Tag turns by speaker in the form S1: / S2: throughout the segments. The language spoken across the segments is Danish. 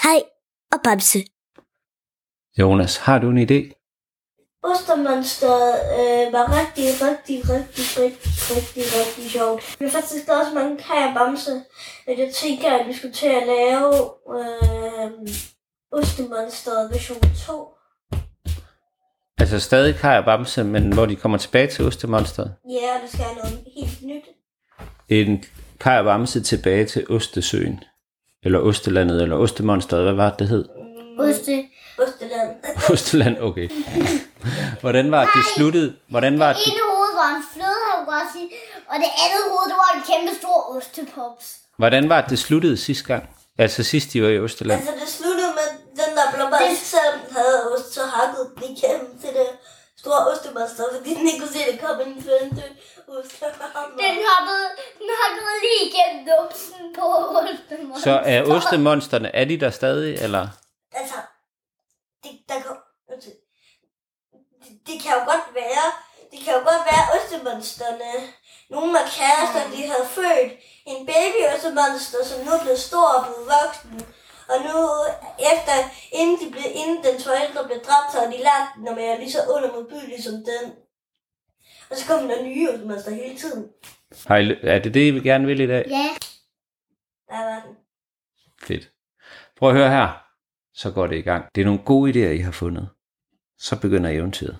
S1: Kaj og Bamse.
S2: Jonas, har du en idé?
S3: Ostermonsteret var rigtig sjovt. Vi har faktisk også mange Kaj og Bamse. Jeg tænker, at vi skulle til at lave Ostermonsteret version 2.
S2: Altså stadig Kaj og Bamse, men hvor de kommer tilbage til Ostemonsteret?
S3: Ja, det skal have noget helt nyt.
S2: En Kaj og Bamse tilbage til Ostesøen. Eller Ostelandet, eller Ostemonsteret, hvad var det hed?
S3: Osteland.
S2: Osteland, okay. Hvordan var det sluttet? Hvordan var det?
S1: Det ene hoved var en fløde, har jeg godt sige, og det andet hoved, det var en kæmpe stor ostepops.
S2: Hvordan var det sluttet sidste gang? Altså sidst de var i Osteland?
S3: Altså det sluttede med den der blubber, selv havde ost, så hakket den igennem til det store ostemonster, fordi den ikke kunne se, at det kom ind for en død ostemonster.
S1: Den hoppede lige igennem numsen på ostemonster.
S2: Så er ostemonsterne, er de der stadig, eller?
S3: Altså, det kan jo godt være ostemonsterne. Nogle af kærester, de havde født en baby ostemonster, som nu er blevet stor og blevet voksen. Og nu, inden dens forældre blev dræbt, så har de lært den at være lige så ond og modbydelig som den. Og så kommer der nye ostemonster hele tiden.
S2: Er det det, I gerne vil i dag?
S1: Ja.
S3: Der var den.
S2: Fedt. Prøv at høre her. Så går det i gang. Det er nogle gode idéer, I har fundet. Så begynder eventyret.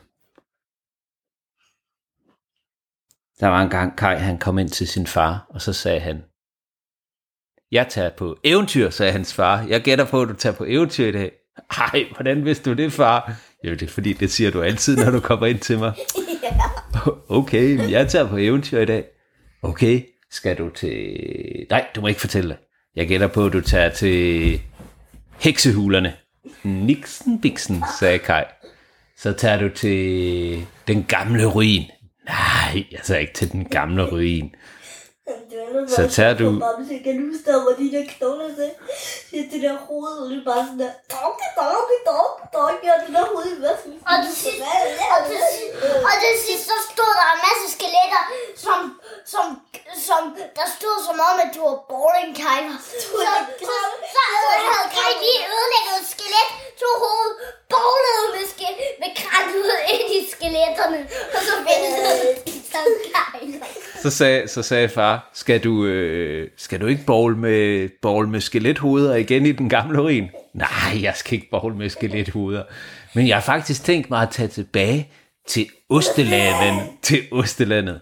S2: Der var en gang Kaj, han kom ind til sin far, og så sagde han, jeg tager på eventyr, sagde hans far. Jeg gætter på, at du tager på eventyr i dag. Ej, hvordan vidste du det, far? Jo, det er fordi, det siger du altid, når du kommer ind til mig. Okay, jeg tager på eventyr i dag. Okay, skal du til... Nej, du må ikke fortælle det. Jeg gætter på, at du tager til heksehulerne. Nixen biksen, sagde Kaj. Så tager du til den gamle ruin. Nej, jeg tager ikke til den gamle ruin. Så tager du...
S3: Jeg kan huske der, hvor de der knogler sagde, det der hoved, og det er bare sådan der, dog, og det der hoved i vasken.
S1: Og til sidst, så stod der en masse skeletter, som der stod som om, at du var bowling Kaj. Så havde Kaj lige ødelægget et skelet, tog hovedet, bowlede med kranket ind i skeletterne, og så ventede som Kaj.
S2: Så sagde far, skal du ikke bowl med skelethoveder igen i den gamle ruin? Nej, jeg skal ikke bowl med skelethoveder. Men jeg har faktisk tænkt mig at tage tilbage til Ostelandet.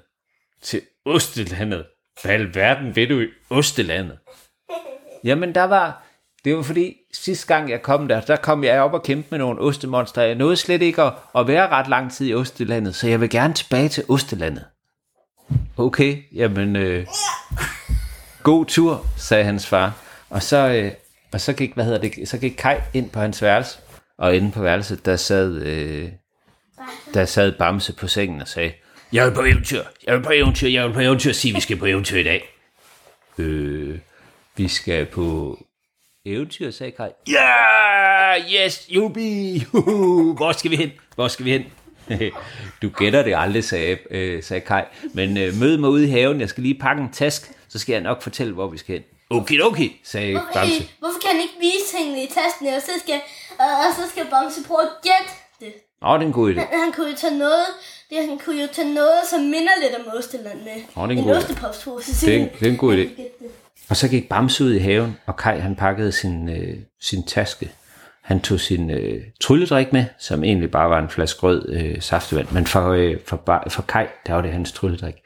S2: Hvad i alverden ved du i Ostelandet? Jamen det var fordi sidste gang jeg kom der kom jeg op og kæmpe med nogle ostemonster. Jeg nåede slet ikke at være ret lang tid i Ostelandet, så jeg vil gerne tilbage til Ostelandet. Okay, jamen god tur, sagde hans far. Og så gik Kaj ind på hans værelse, og inde på værelset der sad Bamse på sengen og sagde, jeg vil på eventyr, sig vi skal på eventyr i dag. Vi skal på eventyr, sagde Kaj. Ja, yes, jubi, hvor skal vi hen? Du gætter det aldrig, sagde Kaj. Men mød mig ude i haven, jeg skal lige pakke en task, så skal jeg nok fortælle, hvor vi skal hen. Okay, sagde Bamse.
S3: Hvorfor kan han ikke vise tingene i tasken, og så skal Bamse prøve at gætte det?
S2: Det er en god idé.
S3: Han kunne jo tage noget, som minder lidt om Osteland med. En ostepopspose.
S2: Det er en god idé. Og så gik Bamse ud i haven, og Kaj han pakkede sin taske. Han tog sin trylledrik med, som egentlig bare var en flaske rød saftevand. Men for Kaj, der var det hans trylledrik.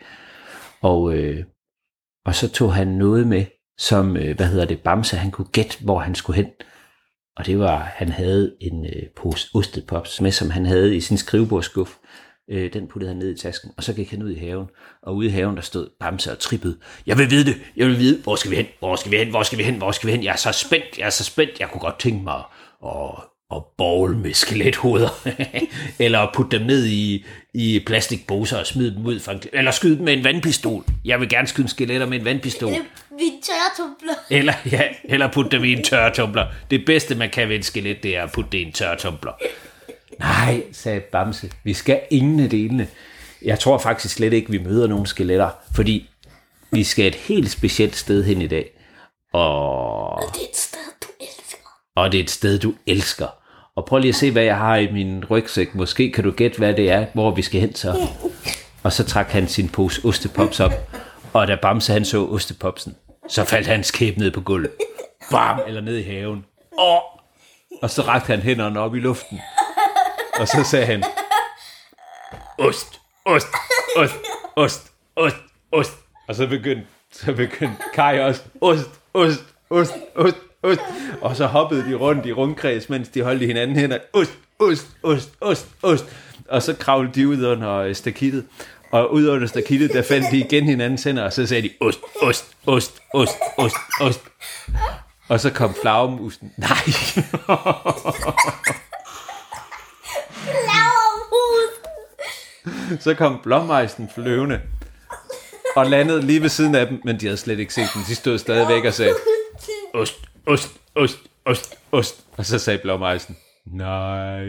S2: Og så tog han noget med, som, Bamse, han kunne gætte, hvor han skulle hen. Og det var, han havde en pose ostepops med, som han havde i sin skrivebordsskuffe. Den puttede han ned i tasken, og så gik han ud i haven. Og ude i haven, der stod Bamse og trippede. Jeg vil vide, hvor skal vi hen? Jeg er så spændt, jeg kunne godt tænke mig at bowl med skelethoveder. Eller at putte dem ned i plastikposer og smide dem ud. Eller skyde dem med en vandpistol. Jeg vil gerne skyde skeletter med en vandpistol. Eller putte dem i en tørretumbler. Det bedste, man kan ved en skelet, det er at putte det i en tørretumbler. Nej, sagde Bamse. Vi skal ingen af delene. Jeg tror faktisk slet ikke, vi møder nogen skeletter. Fordi vi skal et helt specielt sted hen i dag. Og det er et sted, du elsker. og det er et sted, du elsker. Og prøv lige at se, hvad jeg har i min rygsæk. Måske kan du gætte, hvad det er, hvor vi skal hen så. Og så trak han sin pose ostepops op. Og da Bamse han så ostepopsen, så faldt hans kæbe ned på gulvet. Bam! Eller ned i haven. Og så rakte han hænderne op i luften. Og så sagde han, ost, ost, ost, ost, ost, ost. Og så begyndte Kai også, ost, ost, ost, ost, ost. Og så hoppede de rundt i rundkreds, mens de holdt i hinanden hænder. Ost, ost, ost, ost, ost. Og så kravlede de ud under stakittet. Og ud under stakittet, der fandt de igen hinandens hænder, og så sagde de, ost, ost, ost, ost, ost, ost. Og så kom flagermusen. Nej. Så kom blåmejsen flyvende og landede lige ved siden af dem, men de havde slet ikke set den. De stod stadigvæk og sagde, ost, ost, ost, ost, ost. Og så sagde blåmejsen, nej.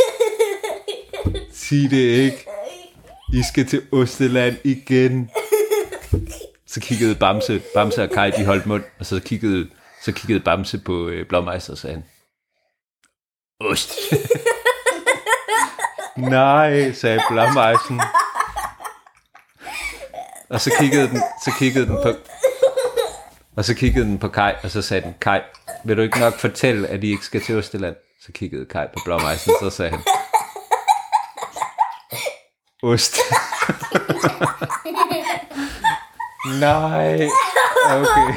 S2: Sig det ikke. I skal til Osteland igen. Så kiggede Bamse og Kai, de holdt mund, og så kiggede Bamse på blåmejsen og sagde han, ost. Nej, sagde blåmejsen. Og så kiggede den på Kai, og så sagde den, Kai, vil du ikke nok fortælle, at I ikke skal til Osteland? Så kiggede Kai på blåmejsen, så sagde han, ost. Nej. Okay.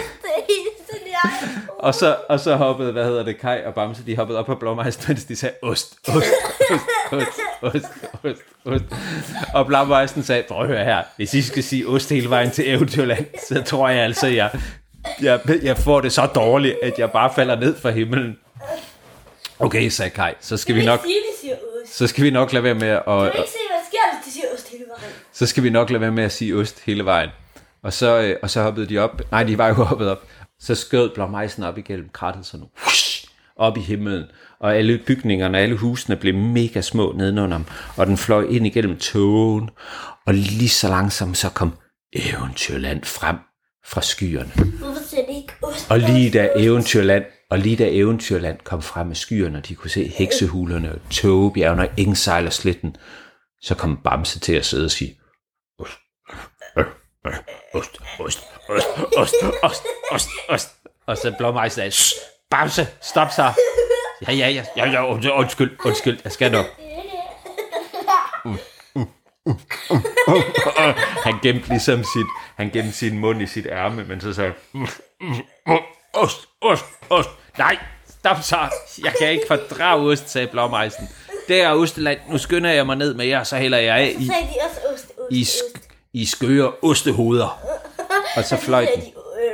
S2: Og så hoppede, Kai og Bamse, de hoppede op på blåmejsen, mens de sagde, ost, ost, ost, ost, ost, ost. Og blåmejsen sagde, prøv at høre her, hvis I skal sige ost hele vejen til Eventyrland, så tror jeg altså, jeg får det så dårligt, at jeg bare falder ned fra himlen. Okay, sagde Kai, så skal vi nok lade være med at...
S3: Kan du ikke se, hvad sker, hvis de siger ost hele vejen?
S2: Så skal vi nok lade være med at sige ost hele vejen. Og så hoppede de op. Nej, de var jo hoppet op. Så skød blåmejsen op igennem krattet sådan op i himlen. Og alle bygningerne, alle husene blev mega små nedenunder ham. Og den fløj ind igennem tågen. Og lige så langsomt så kom Eventyrland frem fra skyerne.
S3: Hvorfor siger det ikke ost?
S2: Og lige da Eventyrland kom frem med skyerne, og de kunne se heksehulerne og tågebjergene og engsejlersletten, så kom Bamse til at sidde og sige, ost, ost, ost, ost, ost, ost, ost, ost. Og så blåmejsen sagde, Bamse, stop så. Ja, undskyld, jeg skal nok. Han gemte sin mund i sit ærme, men så sagde ost, nej, stop så, jeg kan ikke fordrage ost, sagde blåmejsen. Det er Osteland, nu skynder jeg mig ned med jer, så hælder jeg af i skøre ostehoveder. Og så fløj den.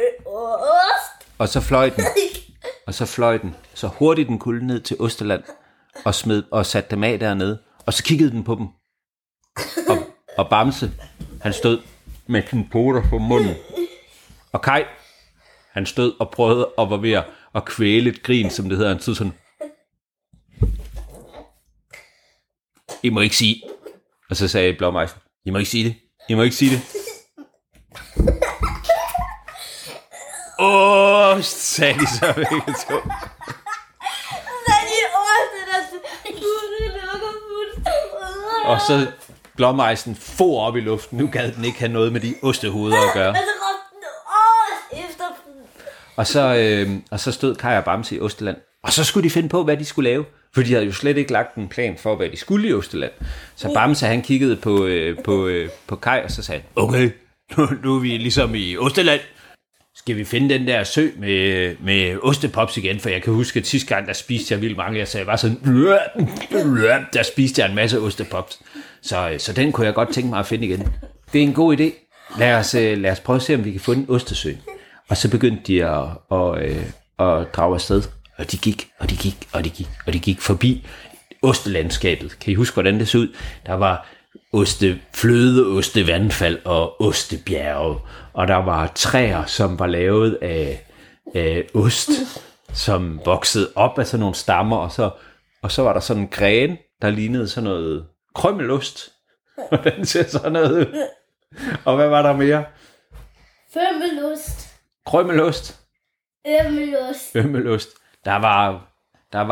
S2: Og så fløj den, så hurtigt den kunne ned til Osteland, og satte dem af dernede, og så kiggede den på dem. Og Bamse, han stod med sine poter på munden. Og Kai, han stod og prøvede og var ved at kvæle et grin, som det hedder. Han stod sådan, I må ikke sige. Og så sagde blåmejsen, I må ikke sige det. Ost, sagde de så begge to. Og så blåmejsen for op i luften. Nu gad den ikke have noget med de ostehoveder at gøre. Og så stod Kai og Bamse i Osteland. Og så skulle de finde på, hvad de skulle lave. For de havde jo slet ikke lagt en plan for, hvad de skulle i Osteland. Så Bamse, han kiggede på Kai, og så sagde, okay, nu er vi ligesom i Osteland. Skal vi finde den der sø med ostepops igen? For jeg kan huske, at sidste gang, der spiste jeg vildt mange. Jeg sagde bare sådan, der spiste jeg en masse ostepops. Så den kunne jeg godt tænke mig at finde igen. Det er en god idé. Lad os prøve at se, om vi kan få en ostesø. Og så begyndte de at drage afsted. Og de gik forbi ostelandskabet. Kan I huske, hvordan det så ud? Der var ostefløde, ostevandfald og ostebjerge. Og der var træer, som var lavet af ost, som voksede op af sådan nogle stammer. Og så var der sådan en gren, der lignede sådan noget krømmelost. Og den ser sådan noget ud. Og hvad var der mere?
S1: Fømmelost.
S2: Krømmelost.
S1: Ømmelost.
S2: Der var der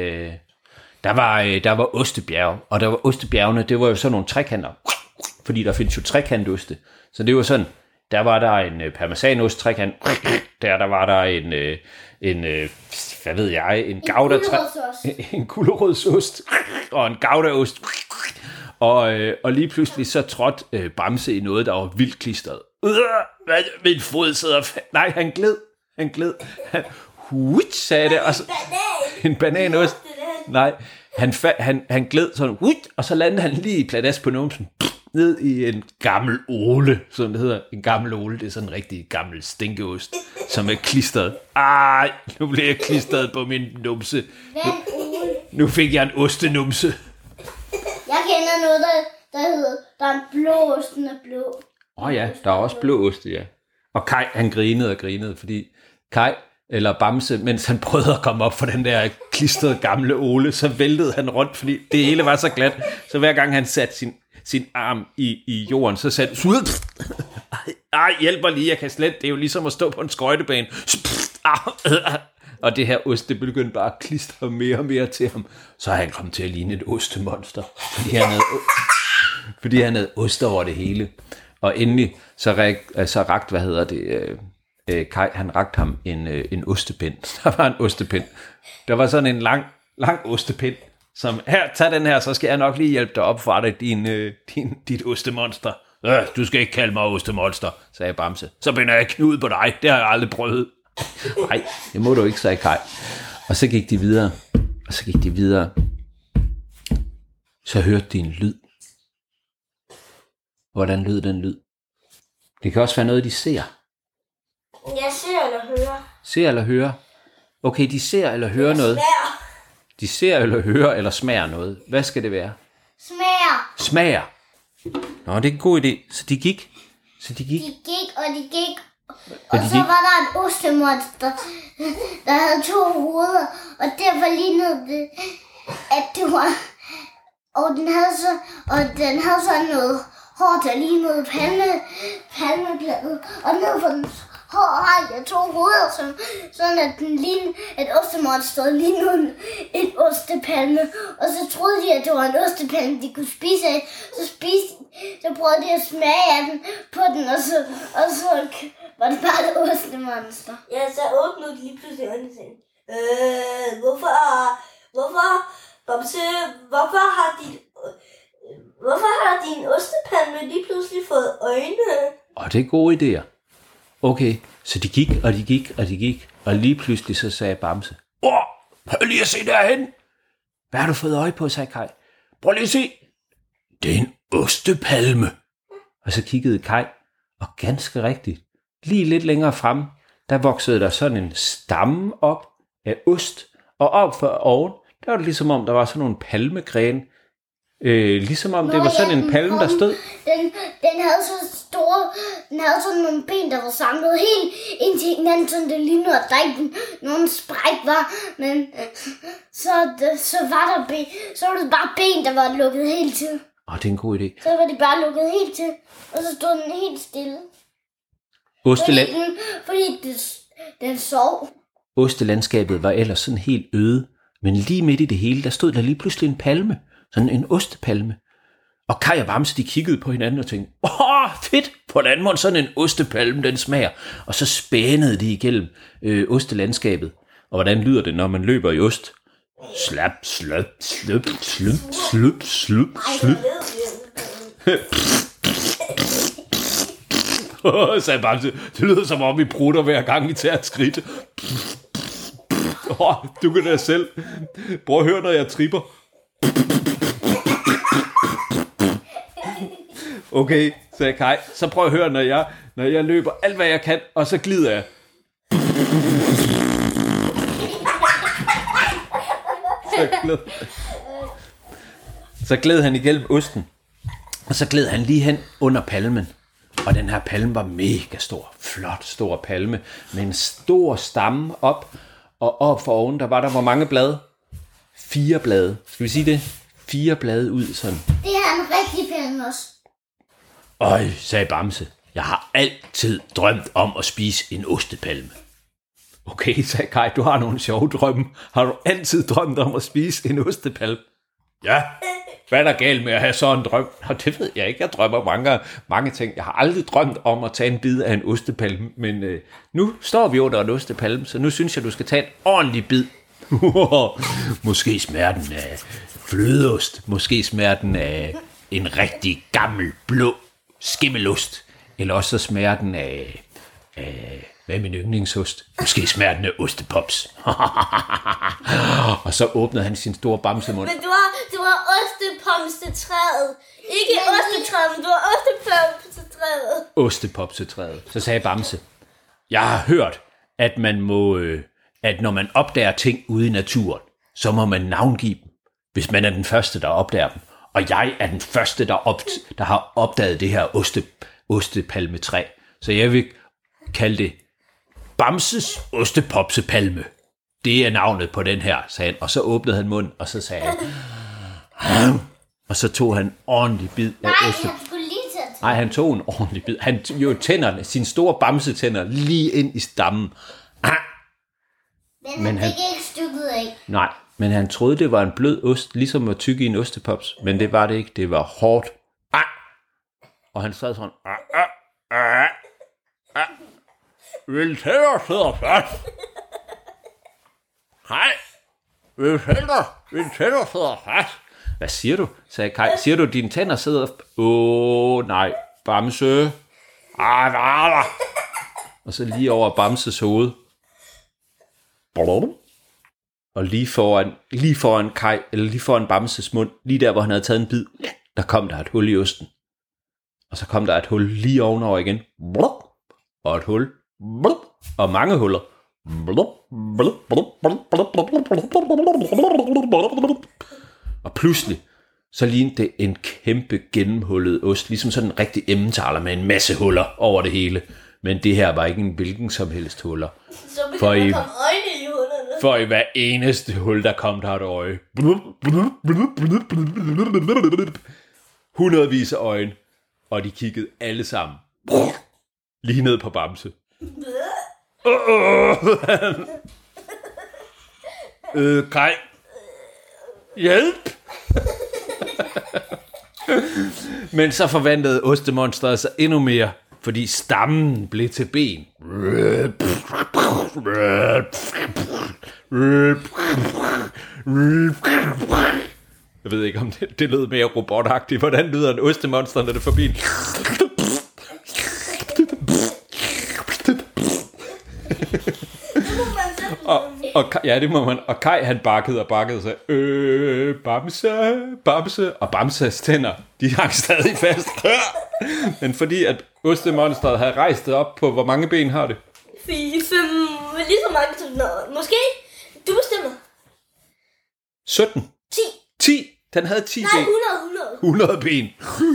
S2: var ostebjerge, og der var ostebjergene, det var jo sådan nogle trekanter, fordi der findes jo trekantoste, så det var sådan, der var der en parmesanost trekant, der var der en hvad ved jeg, en gouda, en gulerodsost, og en goudaost, og lige pludselig så trådte Bamse i noget, der var vildt klistret. Min fod sidder nej, han gled, sagde det, og så, en bananost, nej, han gled sådan, og så landede han lige pladask på numsen, ned i en gammel ole, som det hedder. En gammel ole, det er sådan en rigtig gammel stinkeost, som er klistret. Ej, nu blev jeg klistret på min numse. Nu fik jeg en ostenumse.
S1: Jeg kender noget, der hedder, der er en blå ost, den er blå.
S2: Ja, der er også blå ost, ja. Og Kai, han grinede, fordi Kai, eller Bamse, mens han prøvede at komme op for den der klistrede gamle ole, så væltede han rundt, fordi det hele var så glat. Så hver gang han satte sin arm i jorden, så satte hjælp mig lige, jeg kan slet, det er jo ligesom at stå på en skøjtebane. Og det her ost, det begyndte bare at klistre mere og mere til ham. Så er han kommet til at ligne et ostemonster, fordi han havde ost over det hele. Og endelig så rakte, Kai, han rakte ham en ostepind. Der var en ostepind. Der var sådan en lang ostepind, som, her, tag den her, så skal jeg nok lige hjælpe dig op for dig, dit ostemonster. Du skal ikke kalde mig ostemonster, sagde Bamse. Så binder jeg knud på dig, det har jeg aldrig prøvet. Nej, det må du ikke, sagde Kai. Og så gik de videre. Så hørte de en lyd. Hvordan lød den lyd? Det kan også være noget, de ser.
S3: Jeg ser eller hører.
S2: Ser eller hører? Okay, de ser eller hører noget. De ser eller hører eller smager noget. Hvad skal det være? Smager. Nå, det er en god idé. Så de gik.
S1: De gik. Og så var der et ostemonster, der havde 2 hoveder. Og derfor lignede det, at det var... Og den havde sådan noget hår, der lignede palmebladet. Og ned for den hår har jeg 2 hoveder, sådan at den lignede et ostemonster, lignede en ostepalme. Og så troede de, at det var en ostepalme, de kunne spise af. Så prøvede de at smage af den på den, og så var det bare et ostemonster.
S3: Ja, så åbnede de lige pludselig øjnene til. Hvorfor har din ostepalme lige pludselig fået øjne?
S2: Det er gode idéer. Okay, så de gik, og lige pludselig så sagde Bamse, hør lige at se derhen. Hvad har du fået øje på, sagde Kai. Prøv lige at se. Det er en ostepalme. Og så kiggede Kai, og ganske rigtigt, lige lidt længere frem, der voksede der sådan en stamme op af ost, og op for oven, der var det ligesom om, der var sådan nogle palmegrene, ligesom om det var sådan en palme, der stod.
S1: Den havde så store, den havde sådan nogle ben, der var samlet helt ind til hinanden, sådan det lignede, at der ikke nogen spræk var, men så var der ben, så var det bare ben, der var lukket helt til.
S2: Det er en god idé.
S1: Så var de bare lukket helt til, og så stod den helt stille. Fordi den sov.
S2: Ostelandskabet var ellers sådan helt øde, men lige midt i det hele, der stod der lige pludselig en palme. Sådan en ostepalme. Og Kai og Bamse, de kiggede på hinanden og tænkte, fedt, hvordan må sådan en ostepalme, den smager? Og så spænede de igennem ostelandskabet. Og hvordan lyder det, når man løber i ost? Slap, slap, slup, slup, slup, slup, slup. Sagde Bamse, det lyder som om vi prutter hver gang vi tager et skridt. Du kan da selv. Prøv at høre, når jeg tripper. Okay, sagde Kai. Så prøv at høre, når jeg løber alt, hvad jeg kan, og så glider jeg. Så gled han igennem osten. Og så gled han lige hen under palmen. Og den her palme var mega stor. Flot, stor palme. Med en stor stamme op. Og op for oven, der var der hvor mange blade? 4 blade. Skal vi sige det? 4 blade ud sådan.
S1: Det er en rigtig palme også.
S2: Sagde Bamse. Jeg har altid drømt om at spise en ostepalme. Okay, sagde Kai, du har nogle sjove drømme. Har du altid drømt om at spise en ostepalme? Ja. Hvad er der galt med at have sådan en drøm? Nå, det ved jeg ikke. Jeg drømmer mange ting. Jeg har aldrig drømt om at tage en bid af en ostepalme, men nu står vi under en ostepalme, så nu synes jeg, du skal tage en ordentlig bid. Måske smager den af flødeost. Måske smager den af en rigtig gammel blå skimmelost. Eller også så smager den af hvad er min yndlingsost? Måske smager den af ostepops. Og så åbnede han sin store bamsemund.
S3: Men du har ostepomsetræet. Ikke ostetræet, men du har ostepomsetræet.
S2: Ostepopsetræet. Så sagde Bamse, jeg har hørt, at man må, at når man opdager ting ude i naturen, så må man navngive dem, hvis man er den første, der opdager dem. Og jeg er den første, der har opdaget det her ostepalmetræ. Så jeg vil kalde det Bamses ostepopsepalme. Det er navnet på den her, sagde han. Og så åbnede han munden, og så sagde han, og så tog han en ordentlig bid af oste.
S1: Han skulle lige til at
S2: Nej, han tog en ordentlig bid. Han tog jo tænderne, sine store bamsetænder, lige ind i stammen.
S1: Men han fik ikke stykket af.
S2: Nej, men han troede, det var en blød ost, ligesom at tygge i en ostepops. Men det var det ikke. Det var hårdt. Og han sad sådan. Vil tænder sidder fast. Hej. Vil tænder sidder fast. Hvad siger du? Sagde Kai. Siger du, dine tænder sidder... nej. Bamse. Og så lige over Bamses hoved. Og lige foran Kai, eller lige foran Bamses mund, lige der, hvor han havde taget en bid, der kom der et hul i osten. Og så kom der et hul lige ovenover igen. Og et hul. Og mange huller. Og pludselig, så lignede det en kæmpe gennemhullet ost, ligesom sådan en rigtig emmentaler med en masse huller over det hele. Men det her var ikke en hvilken som helst huller.
S3: Så begyndte der komme øjne i hullerne.
S2: For i hver eneste hul, der kom, der et øje. Hundredvis af øjne. Og de kiggede alle sammen. Lige ned på Bamse. Kai. Hjælp! Men så forvandlede ostemonstret sig endnu mere, fordi stammen blev til ben. Jeg ved ikke, om det lød mere robotagtigt. Hvordan lyder en ostemonster, når det er forbi? Ja, det må man. Og Kai, han bakkede sig. Bamse. Og Bamses tænder, de hang stadig fast. Men fordi at ostemonstret havde rejst det op på, hvor mange ben har det?
S3: 4, 5, lige så mange som noget. Måske. Du bestemmer.
S2: 17. 10. Den havde 10
S3: Nej,
S2: ben.
S3: 100.
S2: 100 ben.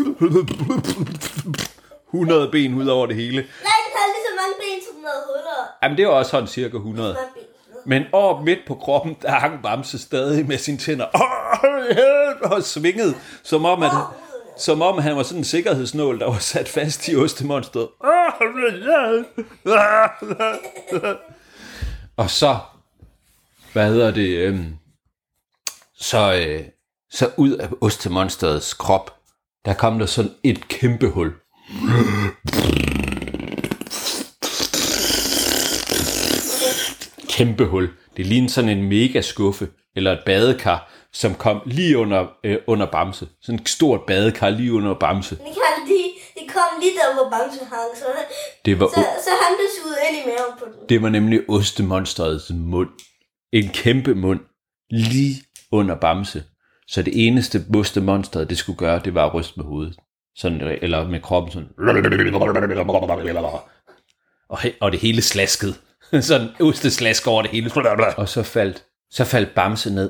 S2: 100 ben ud over det hele.
S3: Nej, den havde lige så mange ben som noget huller.
S2: Jamen, det var også sådan cirka 100. Men over midt på kroppen, der hang Bamse stadig med sine tænder. Og svingede, som om han var sådan en sikkerhedsnål, der var sat fast i ostemonstret. Og så, så ud af ostemonstrets krop, der kom der sådan et kæmpe hul. Kæmpe hul. Det lignede sådan en mega skuffe, eller et badekar, som kom lige under Bamse. Sådan et stort badekar lige under Bamse.
S3: Det kom lige der, hvor Bamse hang, så han blev suget ind i maven på den.
S2: Det var nemlig ostemonstrets mund. En kæmpe mund, lige under Bamse. Så det eneste ostemonstret, det skulle gøre, det var at ryste med hovedet. Sådan, eller med kroppen sådan. Og det hele slaskede. Sådan osteslask over det hele. Og så faldt Bamse ned.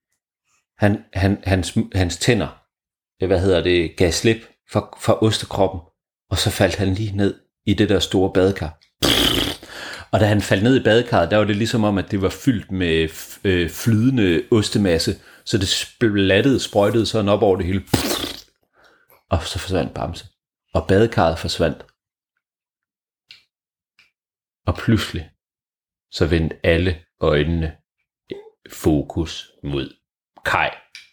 S2: Hans tænder, gav slip fra ostekroppen. Og så faldt han lige ned i det der store badekar. Og da han faldt ned i badekarret, der var det ligesom om, at det var fyldt med flydende ostemasse. Så det sprøjtede sådan op over det hele. Og så forsvandt Bamse. Og badekarret forsvandt. Og pludselig, så vendte alle øjnene fokus mod Kai.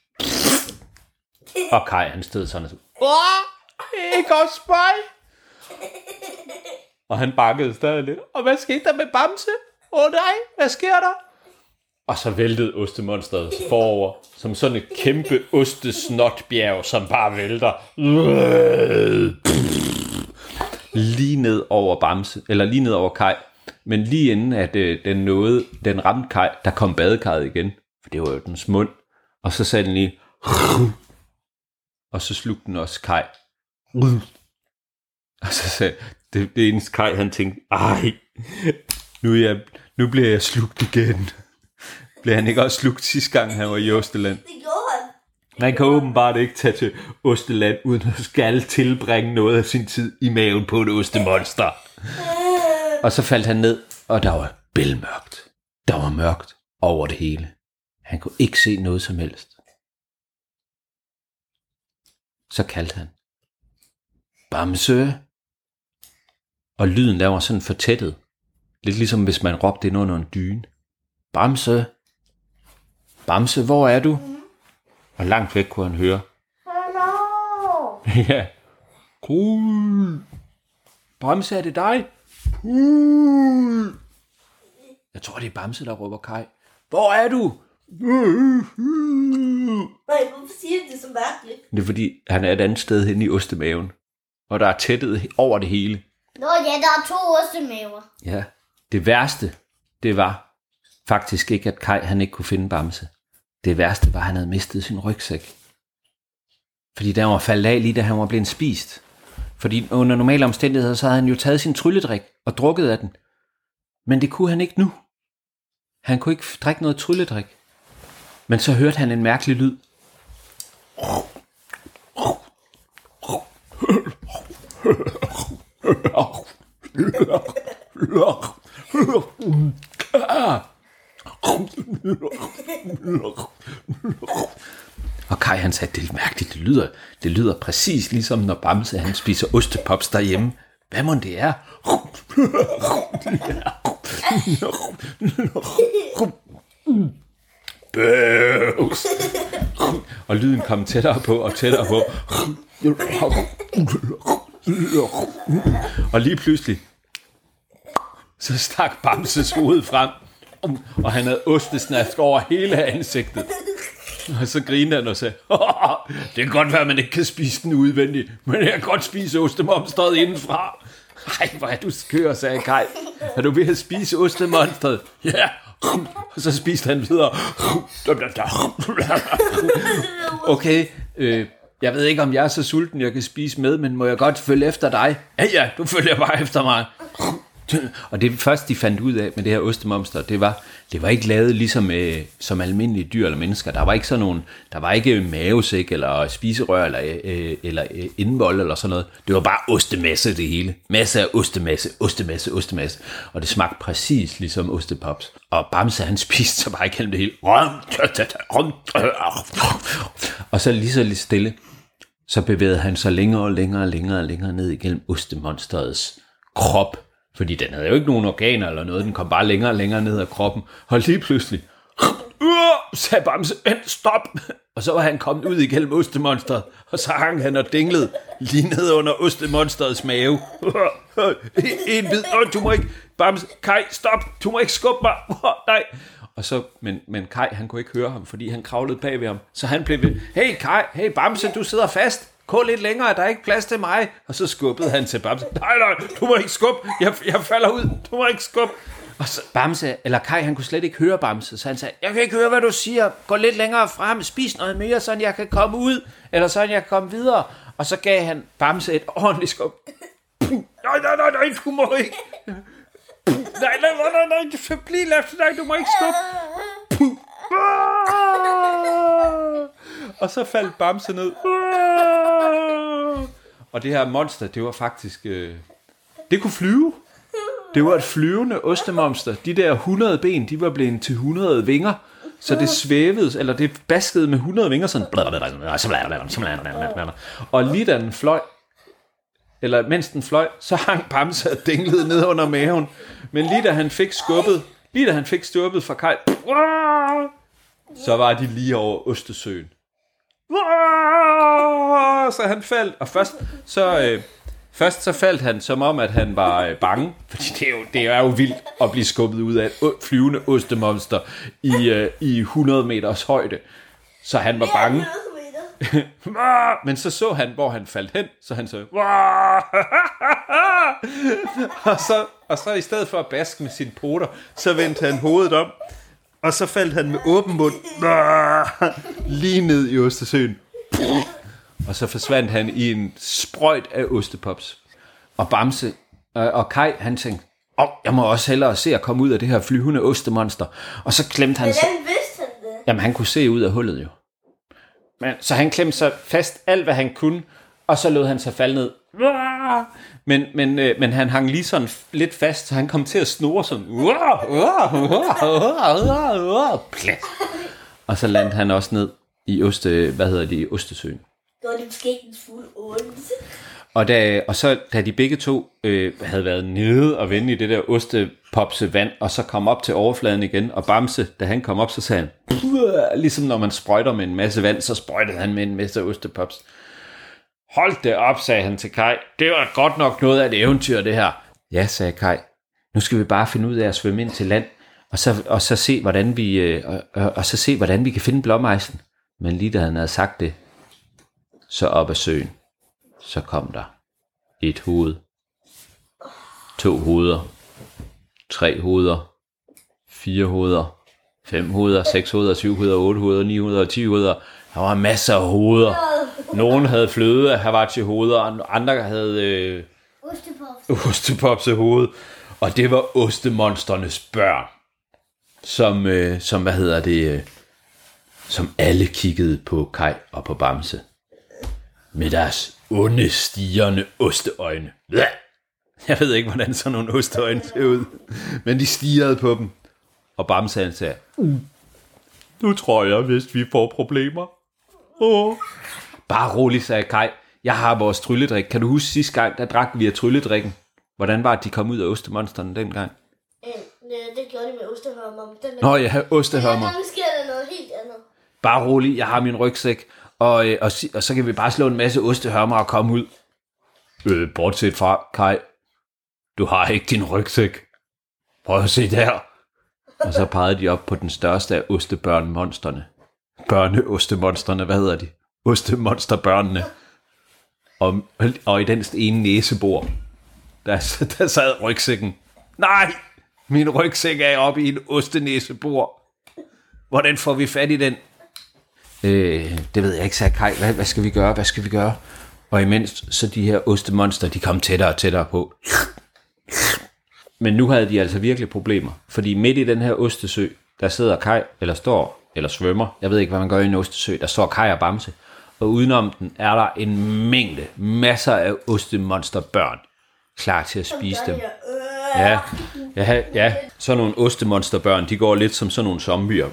S2: Og Kai, han stod sådan og så, ikke også mig? Og han bakkede stadig lidt. Og hvad skete der med Bamse? Nej, hvad sker der? Og så væltede ostemonsteret forover, som sådan et kæmpe ostesnotbjerg, som bare vælter. Lige ned over Bamse, eller lige ned over Kai. Men lige inden at den ramte Kai, der kom badekarret igen. For det var jo dens mund. Og så sagde den lige, og så slugte den også Kai. Og så sagde det eneste Kai, han tænkte, ej, nu bliver jeg slugt igen. Blev han ikke også slugt sidste gang, han var i Osteland?
S3: Det gjorde han.
S2: Man kan åbenbart ikke tage til Osteland, uden at skal tilbringe noget af sin tid i maven på et ostemonster. Og så faldt han ned, og der var bælmørkt. Der var mørkt over det hele. Han kunne ikke se noget som helst. Så kaldte han, Bamse. Og lyden der var sådan fortættet. Lidt ligesom hvis man råbte ind under en dyne. Bamse. Bamse, hvor er du? Og langt væk kunne han høre.
S1: Hallo.
S2: Ja. Cool. Bamse, er det dig? Cool. Jeg tror, det er Bamse, der råber Kai. Hvor er du?
S3: Nej, hvorfor siger det så mærkeligt?
S2: Det er fordi, han er et andet sted hen i ostemaven. Og der er tættet over det hele.
S1: Nå ja, der er 2 ostemæver.
S2: Ja. Det værste, det var faktisk ikke, at Kai han ikke kunne finde Bamse. Det værste var, at han havde mistet sin rygsæk. Fordi den var faldet af lige da han var blevet spist. Fordi under normale omstændigheder, så havde han jo taget sin trylledrik og drukket af den. Men det kunne han ikke nu. Han kunne ikke drikke noget trylledrik. Men så hørte han en mærkelig lyd. Og Kai han sagde, det er mærkeligt, det lyder præcis ligesom når Bamse han spiser ostepops derhjemme. Hvad må det er? Bøvs. Og lyden kom tættere på og tættere på. Og lige pludselig så stak Bamses hoved frem, og han havde ostesnask over hele ansigtet. Og så grinede han og sagde, det kan godt være, at man ikke kan spise den udvendigt, men jeg kan godt spise ostemonstret indenfra. Ej, hvor er du skør, sagde Kai. Er du ved at spise ostemonstret? Ja. Og så spiste han videre. Okay, jeg ved ikke, om jeg er så sulten, jeg kan spise med, men må jeg godt følge efter dig? Ja, du følger bare efter mig. Og det første, de fandt ud af med det her ostemonster, det var ikke lavet ligesom som almindelige dyr eller mennesker. Der var ikke sådan nogen, der var ikke mavesæk eller spiserør eller indvold eller sådan noget. Det var bare ostemasse det hele. Masser af ostemasse. Og det smagte præcis ligesom ostepops. Og Bamse han spiste så bare igennem det hele. Og så lige så lidt stille, så bevægede han sig længere ned igennem ostemonsterets krop. Fordi den havde jo ikke nogen organer eller noget. Den kom bare længere ned af kroppen. Og lige pludselig, sagde Bamse, stop. Og så var han kommet ud igennem ostemonstret. Og så hang han og dinglede lige ned under ostemonsterets mave. En bid. Du må ikke. Bamse, Kai, stop. Du må ikke skubbe mig. Nej. Og så, men Kai, han kunne ikke høre ham, fordi han kravlede bag ved ham. Så han blev ved, hey Kai, hey Bamse, du sidder fast. Gå lidt længere, der er ikke plads til mig. Og så skubbede han til Bamse. Nej, du må ikke skubbe. Jeg falder ud. Du må ikke skubbe. Og så Bamse, eller Kai, han kunne slet ikke høre Bamse. Så han sagde, jeg kan ikke høre, hvad du siger. Gå lidt længere frem. Spis noget mere, så jeg kan komme ud. Eller så jeg kan komme videre. Og så gav han Bamse et ordentligt skub. Nej, du må ikke. Nej, bliv efter dig. Du må ikke skubbe. Og så faldt Bamse ned. Og det her monster, det var faktisk det kunne flyve. Det var et flyvende ostemonster. De der 100 ben, de var blevet til 100 vinger. Så det svævede, eller det baskede med 100 vinger sådan. Og lige da den fløj, eller mens den fløj, så hang Bamse og dinglede ned under maven. Men lige da han fik skubbet Lige da han fik støbet fra Kaj, så var de lige over Ostesøen. Så han faldt, og først så faldt han, som om, at han var bange, fordi det er jo vildt at blive skubbet ud af et flyvende ostemonster i 100 meters højde. Så han var bange. Men så han, hvor han faldt hen, så han så... og så i stedet for at baske med sine poter, så vendte han hovedet om, og så faldt han med åben mund lige ned i Ostesøen. Og så forsvandt han i en sprøjt af ostepops. Og Bamse og Kaj, han tænkte, jeg må også hellere se at komme ud af det her flyvende ostemonster. Og så klemte han sig...
S3: Hvordan vidste han det?
S2: Jamen, han kunne se ud af hullet jo. Så han klemte sig fast alt, hvad han kunne, og så lod han sig falde ned. Men han hang lige sådan lidt fast, så han kom til at snurre sådan. Og så landede han også ned i Ostesøen.
S3: Det var det måske ikke en fuld ondt.
S2: Og så da de begge to havde været nede og vende i det der ostepopse vand, og så kom op til overfladen igen, og Bamse, da han kom op, så sagde han, ligesom når man sprøjter med en masse vand, så sprøjtede han med en masse ostepops. Hold det op, sagde han til Kaj. Det var godt nok noget af et eventyr, det her. Ja, sagde Kaj. Nu skal vi bare finde ud af at svømme ind til land, og så se, hvordan vi kan finde blåmejsen. Men lige da han havde sagt det, så op ad søen, så kom der 1 hoved, 2 hoveder, 3 hoveder, 4 hoveder, 5 hoveder, 6 hoveder, 7 hoveder, 8 hoveder, 9 hoveder, 10 hoveder. Der var masser af hoveder. Nogle havde fløde af Havarti-hoveder, og andre havde ostepopse-hoved. Og det var ostemonsternes børn, som alle kiggede på Kaj og på Bamse med deres onde, stirrende osteøjne. Jeg ved ikke, hvordan sådan nogle osteøjne ser ud, men de stirrede på dem. Og Bamse sagde, nu tror jeg, hvis vi får problemer. Bare rolig, sagde Kaj. Jeg har vores trylledrik. Kan du huske sidste gang, der drak vi af trylledrikken? Hvordan var det, de kom ud af ostemonsterne dengang?
S3: Det gjorde de med ostehørmer.
S2: Nå ja, ostehørmer.
S3: Måske er det noget helt andet.
S2: Bare rolig, jeg har min rygsæk. Og så kan vi bare slå en masse ostehørmer og komme ud. Bortset fra, Kaj, du har ikke din rygsæk. Prøv at se der. Og så pegede de op på den største af ostebørnmonsterne. Børneostemonsterne, hvad hedder de? Ostemonsterbørnene. Og i den ene næsebor, der sad rygsækken. Nej, min rygsæk er oppe i en ostenæsebor. Hvordan får vi fat i den? Det ved jeg ikke, sagde Kaj. Hvad skal vi gøre? Og imens så de her ostemonster, de kom tættere og tættere på. Men nu havde de altså virkelig problemer. Fordi midt i den her ostesø, der sidder Kaj, eller svømmer. Jeg ved ikke, hvad man gør i en ostesø. Der står Kaj og Bamse. Og udenom den er der en masser af ostemonsterbørn, klar til at spise dem. Ja. Sådan nogle ostemonsterbørn, de går lidt som sådan nogle zombier.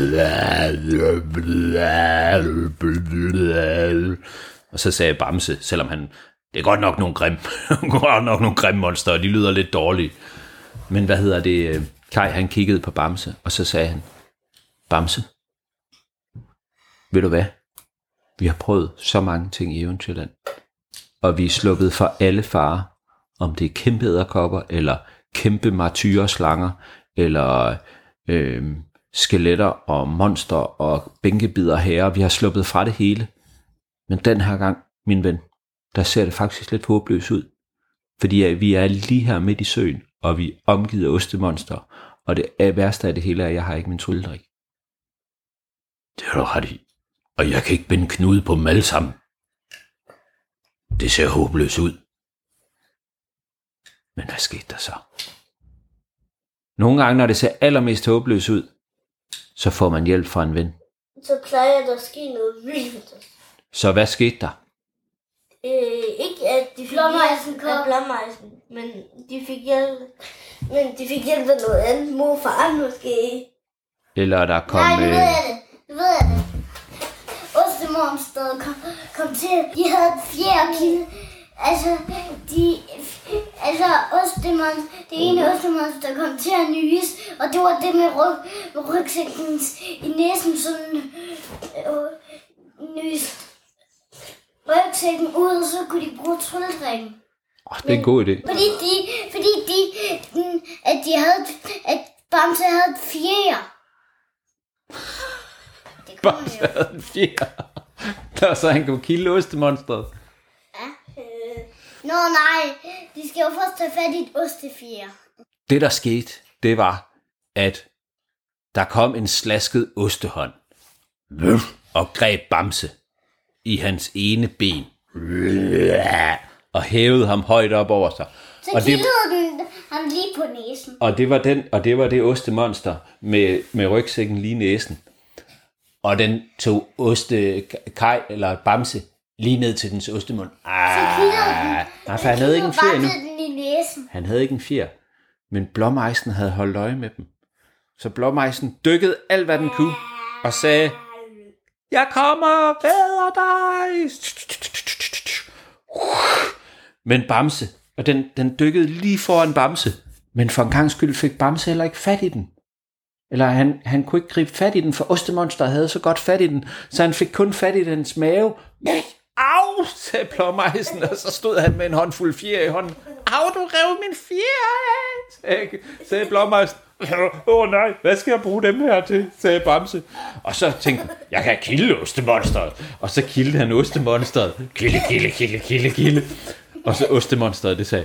S2: Og så sagde Bamse, selvom det er godt nok nogle grimme monster, og de lyder lidt dårlige. Men Kaj han kiggede på Bamse, og så sagde han, Bamse, ved du hvad? Vi har prøvet så mange ting i Eventyrland, og vi er sluppet for alle farer, om det er kæmpe edderkopper, eller kæmpe martyrslanger, eller skeletter og monster og bænkebider herrer. Vi har sluppet fra det hele. Men den her gang, min ven, der ser det faktisk lidt håbløst ud. Fordi vi er lige her midt i søen, og vi er omgivet af ostemonster. Og det værste af det hele er, at jeg har ikke min trylledrik. Det har du ret i. Og jeg kan ikke binde knude på dem alle sammen. Det ser håbløst ud. Men hvad skete der så? Nogle gange, når det ser allermest håbløst ud, så får man hjælp fra en ven.
S3: Så plejer der at ske noget vildt.
S2: Så hvad skete der?
S3: Ikke at de fik hjælp af blåmejsen, men de fik hjælp af noget andet. Mor og far måske.
S2: Eller der kom...
S1: Nej, nu ved jeg det. Ostemonsteret kom til. De havde et fjerkilde. Altså, det ene ostemonster kom til at nyse, og det var det med rygsækken i næsen, sådan nyst rygsækken ud, og så kunne de bruge trylledrikken.
S2: Det er en god idé.
S1: At Bamse havde et fjer.
S2: Bamse havde en fjer. Så han kunne kilde ostemonstret.
S1: Nå nej, de skal jo først tage fat i et ostefjer.
S2: Det der skete, det var, at der kom en slasket ostehånd og greb Bamse i hans ene ben og hævede ham højt op over sig.
S1: Så kildede den ham lige på næsen.
S2: Og det var det ostemonster med rygsækken lige næsen. Og den tog Kaj eller Bamse lige ned til dens ostemund. For han havde ikke en fjer endnu. Han havde ikke en fjer, men blåmejsen havde holdt øje med dem. Så blåmejsen dykkede alt, hvad den kunne, og sagde, jeg kommer og redder dig. Men Bamse, og den dykkede lige foran Bamse, men for en gang skyld fik Bamse heller ikke fat i den. Eller han kunne ikke gribe fat i den, for ostemonsteret havde så godt fat i den, så han fik kun fat i dens mave. Au, sagde blåmejsen, og så stod han med en håndfuld fjer i hånden. Au, du rev min fjer, sagde blåmejsen. Nej, hvad skal jeg bruge dem her til, sagde Bamse. Og så tænkte han, jeg kan kilde ostemonsteret. Og så kildede han ostemonsteret. Kilde. Og så ostemonsteret, det sagde.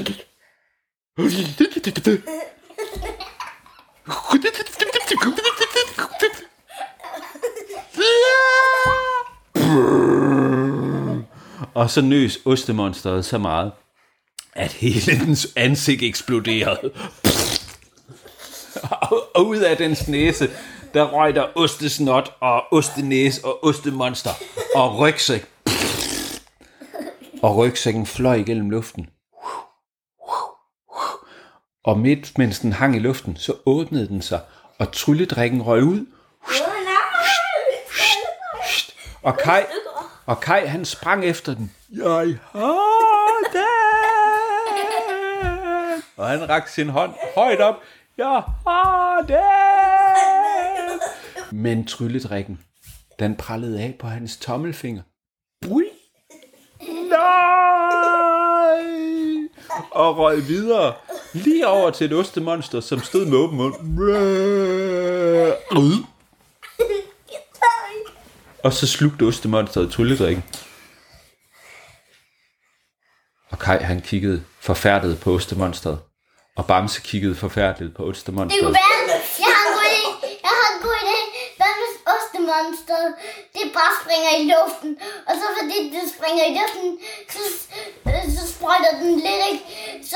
S2: Og så nøs ostemonsteret så meget, at hele dens ansigt eksploderede. Og ud af dens næse, der røg der ostesnot og ostenæs og ostemonster og rygsæk. Og rygsækken fløj igennem luften. Og midt mens den hang i luften, så åbnede den sig, og trylledrikken røg ud. Og Kaj han sprang efter den. Jeg har det! Og han rakte sin hånd højt op. Jeg har det! Men trylledrikken, den prallede af på hans tommelfinger. Bui! Nej! Og røg videre, lige over til et ostemonster, som stod med åben mund. Og så slugte ostemonsteret trylledrikken. Og Kaj han kiggede forfærdet på ostemonsteret. Og Bamse kiggede forfærdeligt på ostemonsteret.
S1: Det kunne være, jeg har en god idé. Hvad hvis ostemonsteret, det bare springer i luften. Og så fordi det springer i luften, så sprøjter den lidt, ikke? Så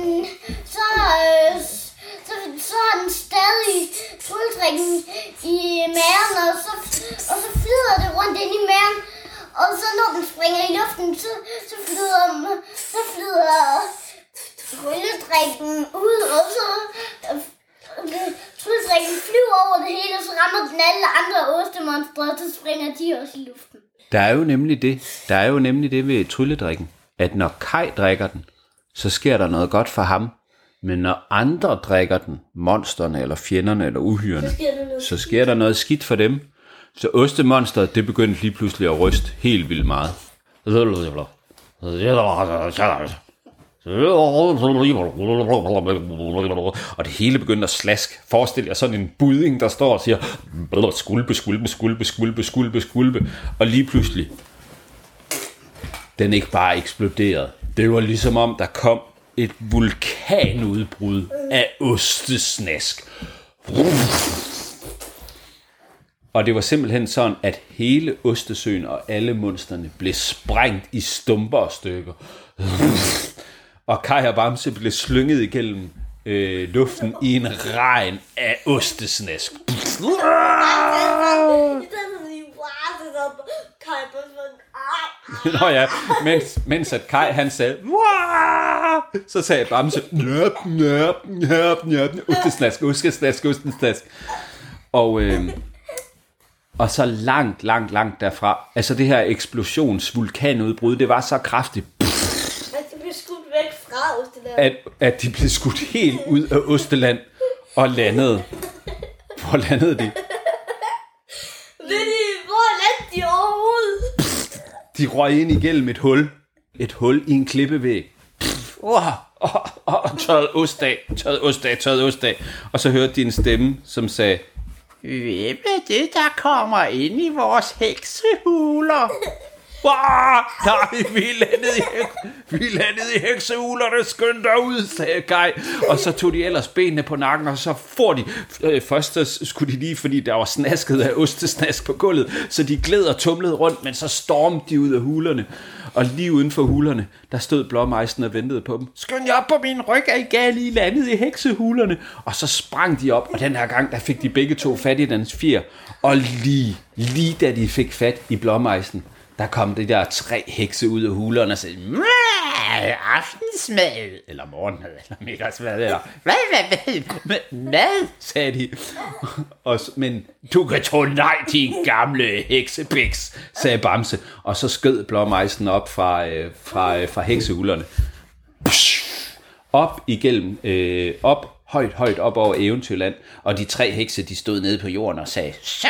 S1: har den stadig trylledrikken i maven, og så flyder det rundt ind i maven. Og så når den springer i luften, så flyder trylledrikken ud, og så trylledrikken flyver over det hele, og så rammer den alle andre ostemonstre, og så springer de også i luften.
S2: Der er jo nemlig det ved trylledrikken, at når Kaj drikker den, så sker der noget godt for ham. Men når andre drikker den, monsterne eller fjenderne eller uhyrene, så sker der noget skidt for dem. Så ostemonsteret, det begyndte lige pludselig at ryste helt vildt meget. Og det hele begyndte at slaske. Forestil jer sådan en budding, der står og siger skulpe. Og lige pludselig, den ikke bare eksploderede. Det var ligesom om, der kom et vulkanudbrud af ostesnask. Og det var simpelthen sådan, at hele Ostesøen og alle monsterne blev sprængt i stumper og stykker. Og Kaj og Bamse blev slynget igennem luften i en regn af ostesnask. Nå ja, mens at Kaj han sagde, så sagde Bamse, ostesnask. Og så langt derfra, altså det her vulkanudbrud, det var så kraftigt.
S3: Det blev skudt væk fra
S2: at de blev skudt helt ud af Osteland og landede. Hvor landede de?
S3: Hvor landede de overhovedet?
S2: De røg ind igennem et hul. Et hul i en klippevæg. Tørret ost af. Og så hørte de en stemme, som sagde, hvem er det, der kommer ind i vores heksehuler? Nej, vi landede i heksehulerne, skynd dig ud, sagde Kai. Og så tog de ellers benene på nakken, og så får de... Først så skulle de lige, fordi der var snasket af ostesnask på gulvet, så de gled og tumlede rundt, men så stormede de ud af hulerne. Og lige uden for hulerne, der stod blåmejsen og ventede på dem. Skynd jer op på min ryg, er I gale, I landede i heksehulerne. Og så sprang de op, og den her gang, der fik de begge to fat i dens fjer. Og lige da de fik fat i blåmejsen, der kom de der 3 hekse ud af hulerne og sagde, aftensmad, eller morgenmad, eller middagsmad, eller mad, sagde de. Men du kan tro nej, din gamle heksepiks, sagde Bamse, og så skød blåmejsen op fra heksehulerne. Op igennem, højt op over Eventyrland, og de 3 hekse, de stod nede på jorden og sagde, så,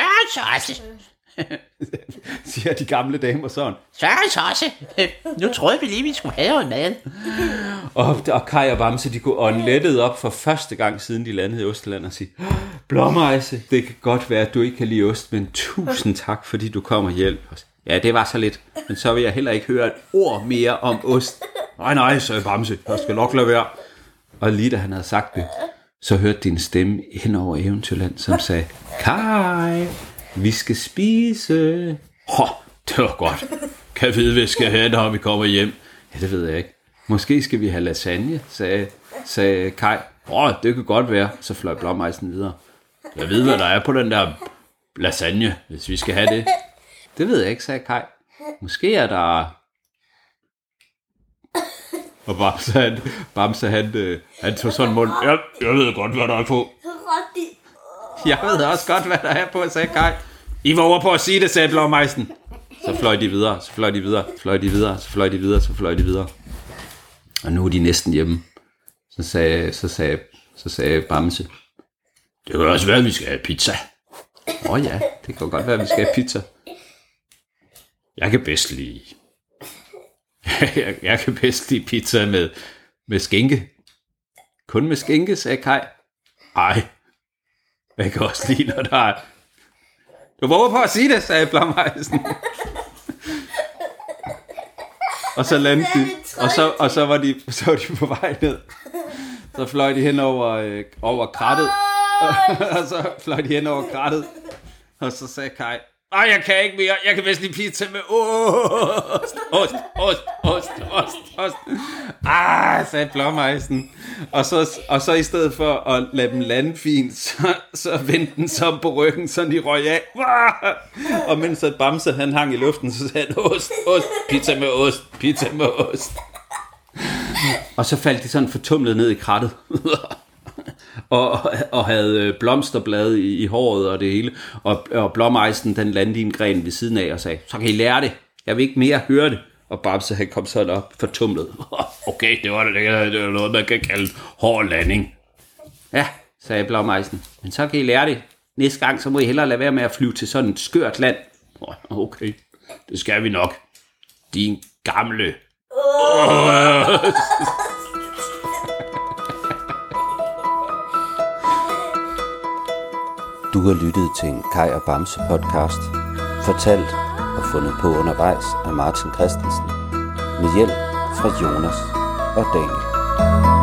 S2: siger de gamle damer sådan. Så. Nu troede vi lige, vi skulle have noget mad. Og Kai og Bamse, de kunne åndlettede op for første gang, siden de landede i Osteland og sige, blåmejse, det kan godt være, at du ikke kan lide ost, men tusind tak, fordi du kom og hjalp os. Ja, det var så lidt, men så vil jeg heller ikke høre et ord mere om ost. Nej, sagde Bamse, jeg skal nok lade være. Og lige da han havde sagt det, så hørte din stemme hen over Eventyrland, som sagde, Kai, vi skal spise. Det var godt. Kan jeg vide, hvad vi skal have, når vi kommer hjem? Ja, det ved jeg ikke. Måske skal vi have lasagne, sagde Kai. Det kan godt være. Så fløj blåmejsen videre. Jeg ved, hvad der er på den der lasagne, hvis vi skal have det. Det ved jeg ikke, sagde Kai. Måske er der... Og Bamse, han tog sådan mund. Jeg ved godt, hvad der er på. Jeg ved også godt, hvad der er på, sagde Kai. I var over på at sige det, sagde blåmejsen. Så fløj de videre. Og nu er de næsten hjemme. Så sagde Bamse, det kan også være, at vi skal have pizza. Ja, det kan godt være, at vi skal have pizza. Jeg kan bedst lide pizza med skinke. Kun med skinke, sagde Kai. Ej, jeg kan også lide, når der er... Du var over på at sige det, sagde blåmejsen. Og så landede de, og så var de på vej ned. Så fløj de hen over krattet. Og så fløj de hen over krattet. Og så sagde Kai, jeg kan ikke mere. Jeg kan bedst lide pizza med ost. Sagde blåmejsen. Og så i stedet for at lade dem lande fint, så vendte den så på ryggen, så de røg af. Og mens at Bamse, han hang i luften, så sagde han, ost, pizza med ost. Og så faldt de sådan fortumlet ned i krattet. og havde blomsterblade i håret og det hele. Og blåmejsen, den landede i en gren ved siden af og sagde, så kan I lære det. Jeg vil ikke mere høre det. Og Bamse, han kom sådan op fortumlet. Okay, det var noget, man kan kalde hård landing. Ja, sagde blåmejsen. Men så kan I lære det. Næste gang, så må I hellere lade være med at flyve til sådan et skørt land. Okay, det skal vi nok. Din gamle...
S4: Du har lyttet til en Kai og Bamse podcast, fortalt og fundet på undervejs af Martin Christensen, med hjælp fra Jonas og Daniel.